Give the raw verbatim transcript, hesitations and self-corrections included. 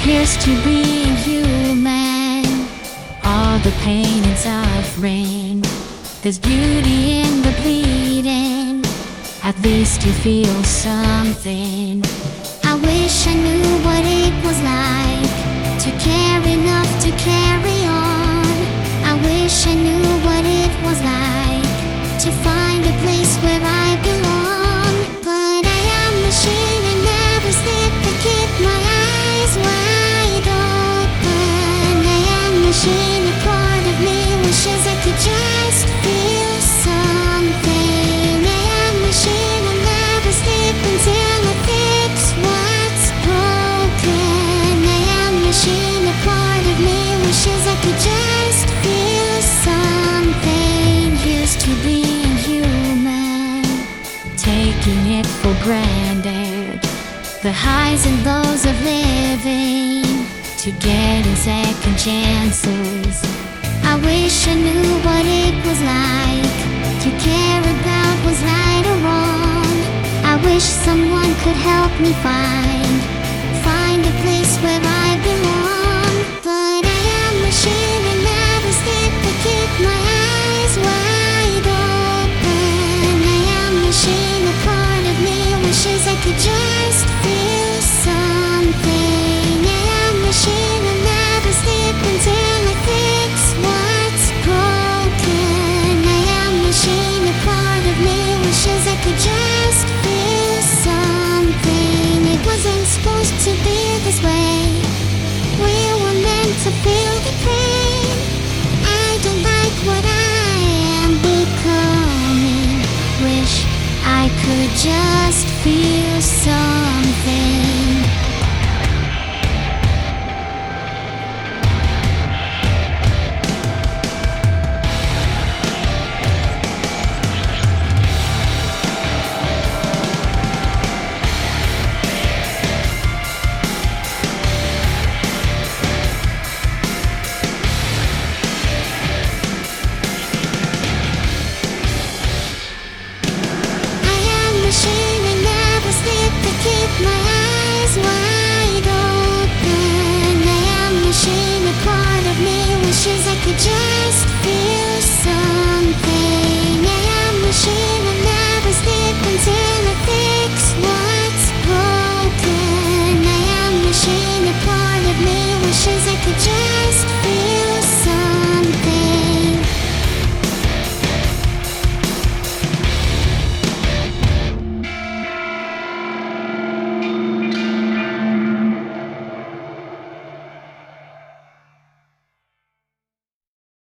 Here's to being human, all the pain and suffering. There's beauty in the bleeding, at least you feel something. I wish I knew what it was like to care enough to carry on. I wish I knew what it was like to find a place where I belong. But I am a machine and never sleep, I keep my eyes wide open. I am a machine, a part of me wishes I could just feel something. I am a machine, I never sleep until I fix what's broken. I am a machine, a part of me wishes I could just feel something. Used to being human, taking it for granted, the highs and lows of living, to getting second chances. I wish I knew what it was like to care about what's right or wrong. I wish someone could help me find